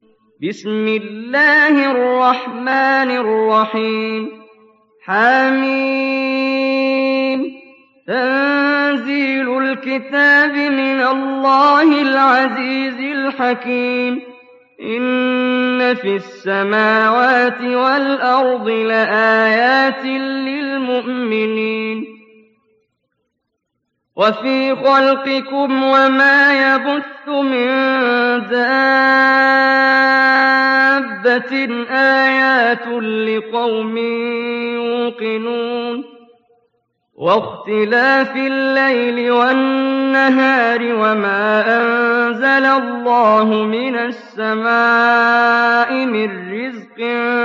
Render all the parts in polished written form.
بسم الله الرحمن الرحيم حميم تنزيل الكتاب من الله العزيز الحكيم إن في السماوات والأرض لآيات للمؤمنين وفي خلقكم وما يبث من دابة آيات لقوم يوقنون واختلاف الليل والنهار وما أنزل الله من السماء من رزق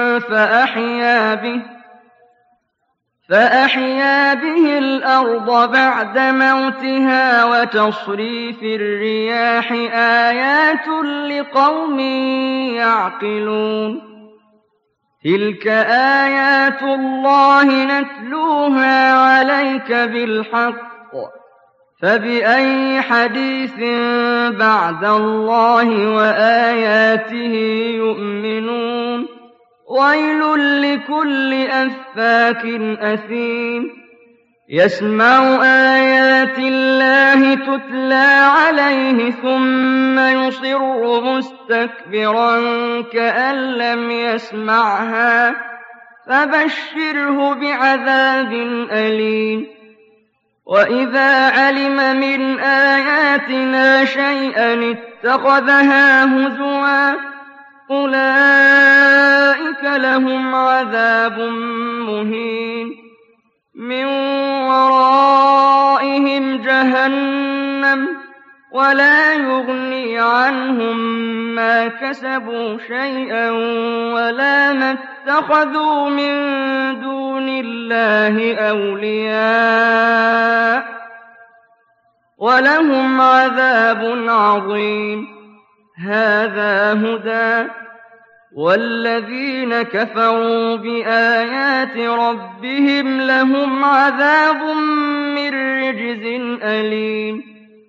فأحيا به الأرض بعد موتها وتصريف الرياح آيات لقوم يعقلون تلك آيات الله نتلوها عليك بالحق فبأي حديث بعد الله وآياته يؤمنون ويل لكل أفاك أثيم يسمع آيات الله تتلى عليه ثم يصر مستكبرا كأن لم يسمعها فبشره بعذاب أليم وإذا علم من آياتنا شيئا اتخذها هزوا أولئك لهم عذاب مهين من ورائهم جهنم ولا يغني عنهم ما كسبوا شيئا ولا ما اتخذوا من دون الله أولياء ولهم عذاب عظيم هذا هدى والذين كفروا بآيات ربهم لهم عذاب من رجز أليم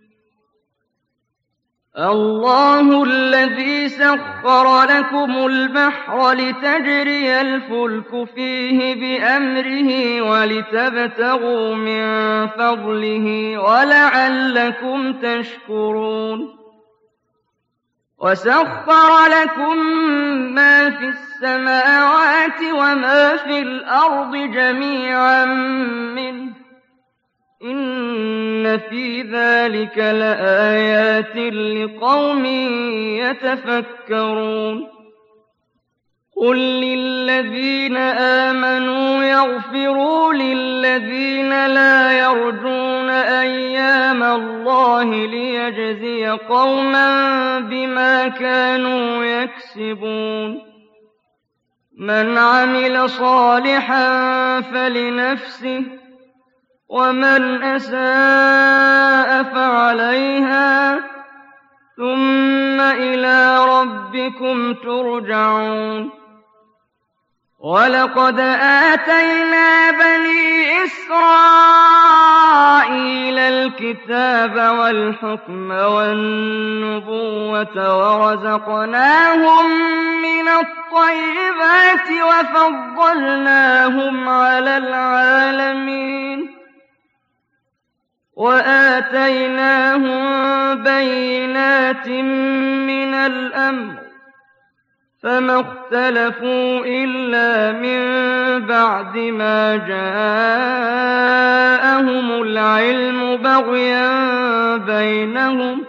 الله الذي سخر لكم البحر لتجري الفلك فيه بأمره ولتبتغوا من فضله ولعلكم تشكرون وسخر لكم ما في السماوات وما في الأرض جميعا منه إن في ذلك لآيات لقوم يتفكرون قل للذين آمنوا يغفروا للذين لا يرجون أيام الله ليجزي قوما بما كانوا يكسبون من عمل صالحا فلنفسه ومن أساء فعليها ثم إلى ربكم ترجعون ولقد آتينا بني إسرائيل الكتاب والحكم والنبوة ورزقناهم من الطيبات وفضلناهم على العالمين وآتيناهم بينات من الأمر فما اختلفوا إلا من بعد ما جاءهم العلم بغيا بينهم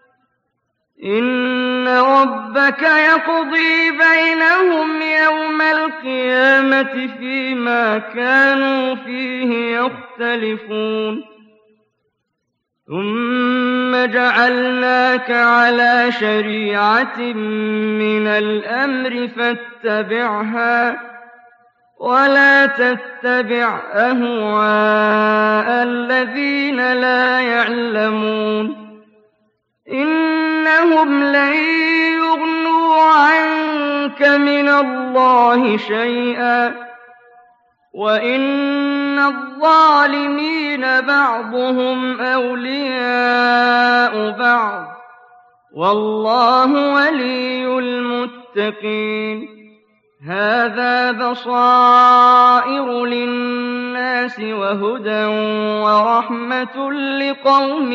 إن ربك يقضي بينهم يوم القيامة فيما كانوا فيه يختلفون ثم جعلناك على شريعة من الأمر فاتبعها ولا تتبع أهواء الذين لا يعلمون إنهم لن يغنوا عنك من الله شيئا وإن الظالمين بعضهم أولياء بعض والله ولي المتقين للمتقين هذا بصائر للناس وهدى ورحمة لقوم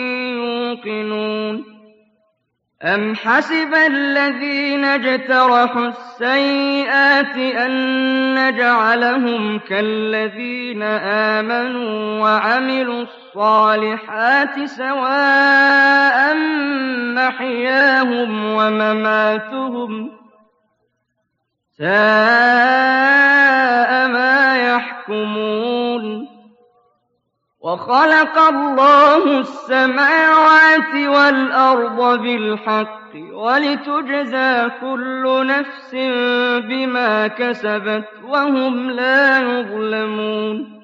يوقنون أم حسب الذين اجترحوا السيئات أن نجعلهم كالذين آمنوا وعملوا الصالحات سواء محياهم ومماتهم ساء ما يحكمون وخلق الله السماوات والأرض بالحق ولتجزى كل نفس بما كسبت وهم لا يظلمون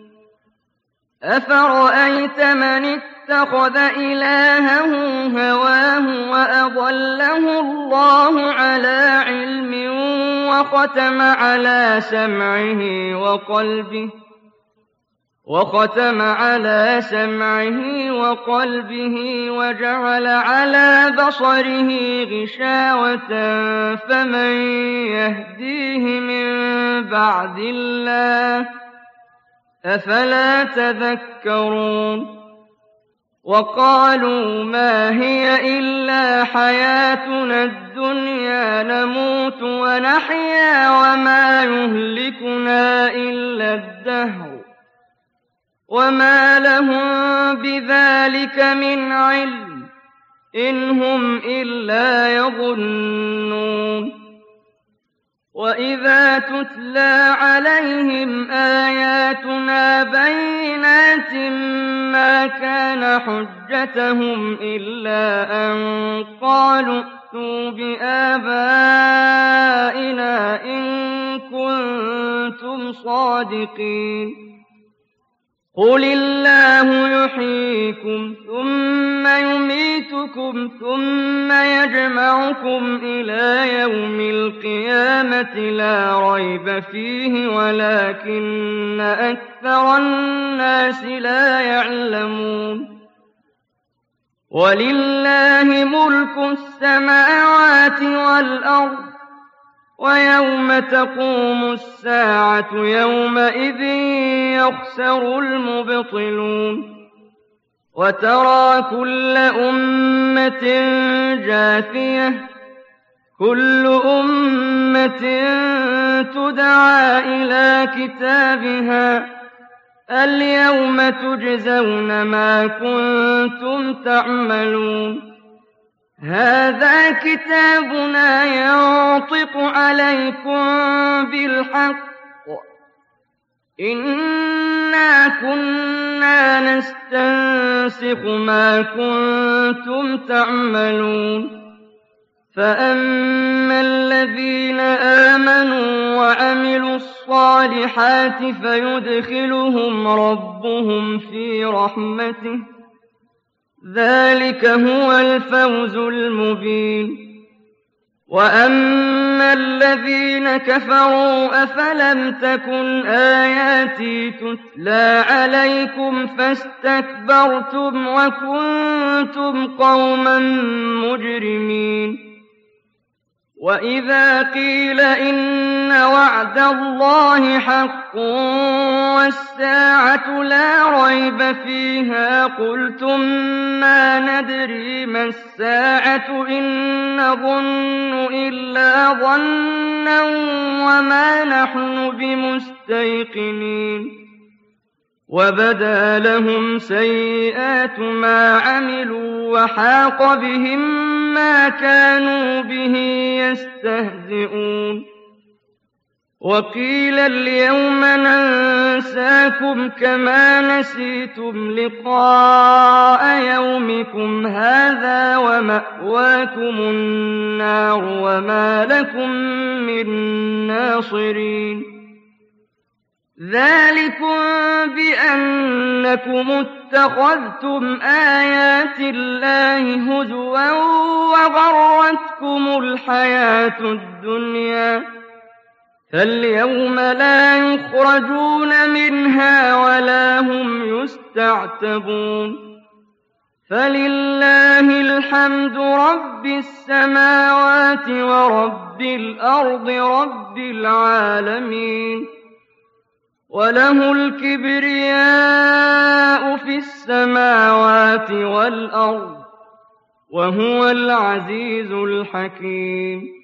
أفرأيت من اتخذ إلهه هواه وأضله الله على علم وختم على سمعه وقلبه وجعل على بصره غشاوة فمن يهديه من بعد الله أفلا تذكرون وقالوا ما هي إلا حياتنا الدنيا نموت ونحيا وما يهلكنا إلا الدهر وما لهم بذلك من علم إن هم إلا يظنون وإذا تتلى عليهم آياتنا بينات ما كان حجتهم إلا أن قالوا ائتوا بآبائنا إن كنتم صادقين قل الله يحييكم ثم يميتكم ثم يجمعكم إلى يوم القيامة لا ريب فيه ولكن أكثر الناس لا يعلمون ولله ملك السماوات والأرض ويوم تقوم الساعة يومئذ يخسر المبطلون وترى كل أمة جاثية كل أمة تدعى إلى كتابها اليوم تجزون ما كنتم تعملون هذا كتابنا ينطق عليكم بالحق إنا كنا نستنسخ ما كنتم تعملون فأما الذين آمنوا وعملوا الصالحات فيدخلهم ربهم في رحمته ذلك هو الفوز المبين وأما الذين كفروا أفلم تكن آياتي تتلى عليكم فاستكبرتم وكنتم قوما مجرمين وإذا قيل إن وعد الله حق والساعة لا ريب فيها قلتم ما ندري ما الساعة إن نظن إلا ظنا وما نحن بمستيقنين وبدا لهم سيئات ما عملوا وحاق بهم ما كانوا به يستهزئون وقيل اليوم ننساكم كما نسيتم لقاء يومكم هذا ومأواكم النار وما لكم من ناصرين ذلكم بأنكم اتخذتم آيات الله هزوا وغرتكم الحياة الدنيا فاليوم لا يخرجون منها ولا هم يستعتبون فَلِلَّهِ الْحَمْدُ رَبِّ السَّمَاوَاتِ وَرَبِّ الْأَرْضِ رَبِّ الْعَالَمِينَ وَلَهُ الْكِبْرِيَاءُ فِي السَّمَاوَاتِ وَالْأَرْضِ ۖ وَهُوَ الْعَزِيزُ الْحَكِيمُ